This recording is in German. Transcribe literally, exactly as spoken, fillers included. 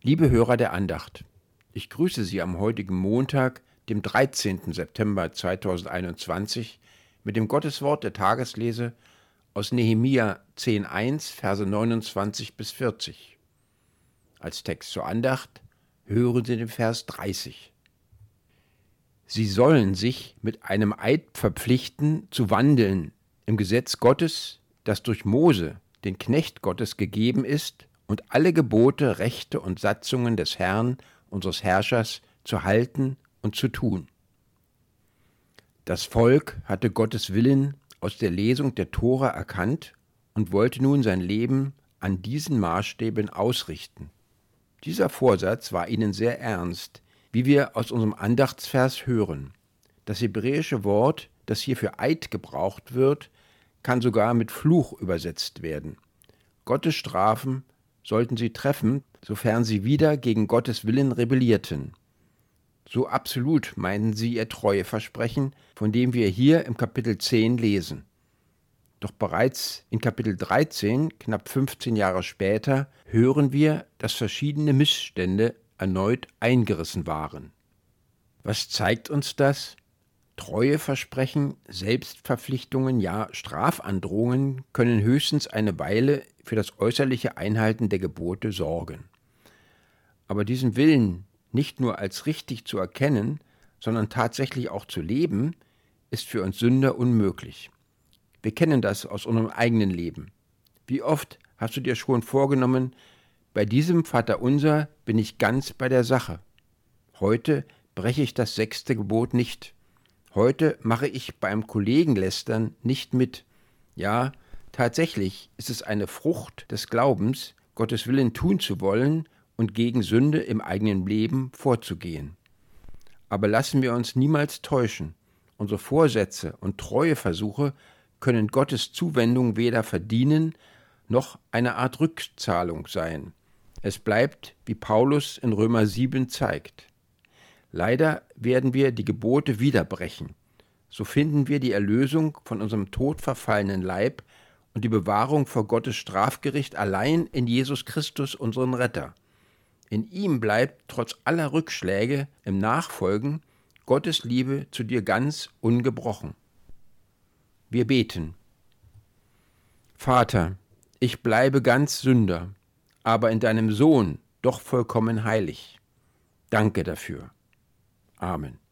Liebe Hörer der Andacht, ich grüße Sie am heutigen Montag, dem dreizehnten September zweitausendeinundzwanzig, mit dem Gotteswort der Tageslese aus Nehemia zehn eins, Verse neunundzwanzig bis vierzig. Als Text zur Andacht hören Sie den Vers dreißig. Sie sollen sich mit einem Eid verpflichten, zu wandeln im Gesetz Gottes, das durch Mose, den Knecht Gottes, gegeben ist, und alle Gebote, Rechte und Satzungen des Herrn, unseres Herrschers, zu halten und zu tun. Das Volk hatte Gottes Willen aus der Lesung der Tora erkannt und wollte nun sein Leben an diesen Maßstäben ausrichten. Dieser Vorsatz war ihnen sehr ernst, wie wir aus unserem Andachtsvers hören. Das hebräische Wort, das hier für Eid gebraucht wird, kann sogar mit Fluch übersetzt werden. Gottes Strafen sollten sie treffen, sofern sie wieder gegen Gottes Willen rebellierten. So absolut meinten sie ihr Treueversprechen, von dem wir hier im Kapitel zehn lesen. Doch bereits in Kapitel dreizehn, knapp fünfzehn Jahre später, hören wir, dass verschiedene Missstände erneut eingerissen waren. Was zeigt uns das? Treueversprechen, Selbstverpflichtungen, ja Strafandrohungen können höchstens eine Weile für das äußerliche Einhalten der Gebote sorgen. Aber diesen Willen nicht nur als richtig zu erkennen, sondern tatsächlich auch zu leben, ist für uns Sünder unmöglich. Wir kennen das aus unserem eigenen Leben. Wie oft hast du dir schon vorgenommen, bei diesem Vaterunser bin ich ganz bei der Sache. Heute breche ich das sechste Gebot nicht. Heute mache ich beim Kollegenlästern nicht mit. Ja, tatsächlich ist es eine Frucht des Glaubens, Gottes Willen tun zu wollen und gegen Sünde im eigenen Leben vorzugehen. Aber lassen wir uns niemals täuschen. Unsere Vorsätze und Treueversuche können Gottes Zuwendung weder verdienen, noch eine Art Rückzahlung sein. Es bleibt, wie Paulus in Römer sieben zeigt. Leider werden wir die Gebote wieder brechen. So finden wir die Erlösung von unserem todverfallenen Leib und die Bewahrung vor Gottes Strafgericht allein in Jesus Christus, unseren Retter. In ihm bleibt trotz aller Rückschläge im Nachfolgen Gottes Liebe zu dir ganz ungebrochen. Wir beten. Vater, ich bleibe ganz Sünder, aber in deinem Sohn doch vollkommen heilig. Danke dafür. Amen.